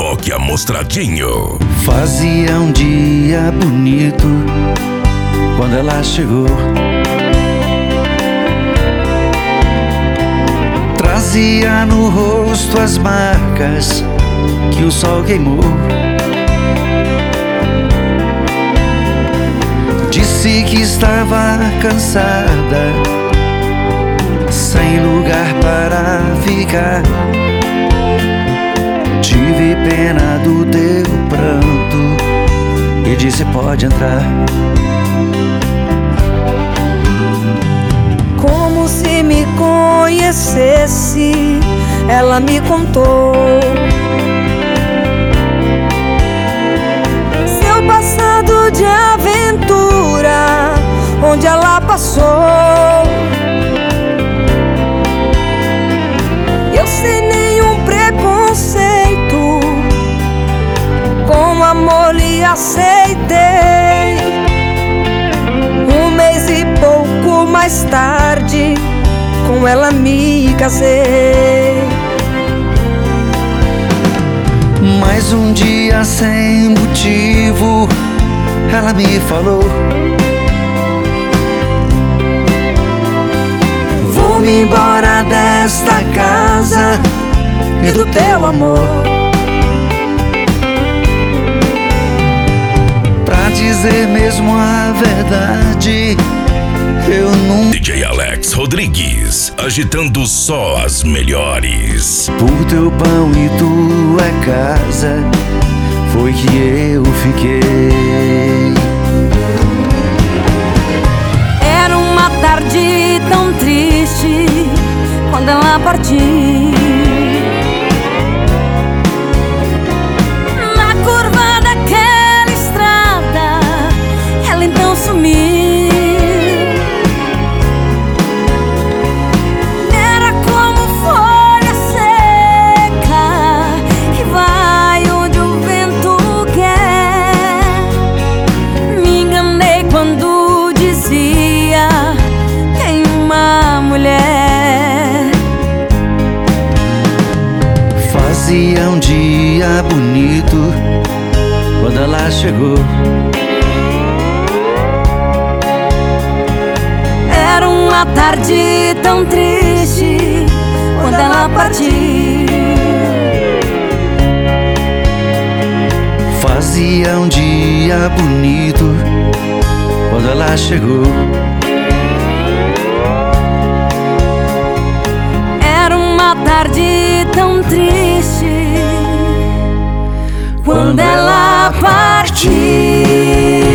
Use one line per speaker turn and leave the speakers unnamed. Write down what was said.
Toque Amostradinho.
Fazia um dia bonito quando ela chegou. Trazia no rosto as marcas que o sol queimou. Disse que estava cansada, sem lugar para ficar. Tive pena do teu pranto e disse: pode entrar.
Como se me conhecesse, ela me contou seu passado de aventura, onde ela passou. Eu sem nenhum preconceito, com amor lhe aceitei. Um mês e pouco mais tarde, com ela me casei.
Mas um dia sem motivo, ela me falou: vou-me embora desta casa e do teu amor. Pra dizer mesmo a verdade, eu nunca.
DJ Alex Rodrigues, agitando só as melhores.
Por teu pão e tua casa foi que eu fiquei.
Era uma tarde tão triste quando ela partiu. Na curva daquela estrada, ela então sumiu. Era como folha seca que vai onde o vento quer. Me enganei quando dizia: tem uma mulher.
Fazia um dia bonito quando ela chegou.
Era uma tarde tão triste quando ela partiu.
Fazia um dia bonito quando ela chegou.
Era uma tarde tão triste quando ela partiu.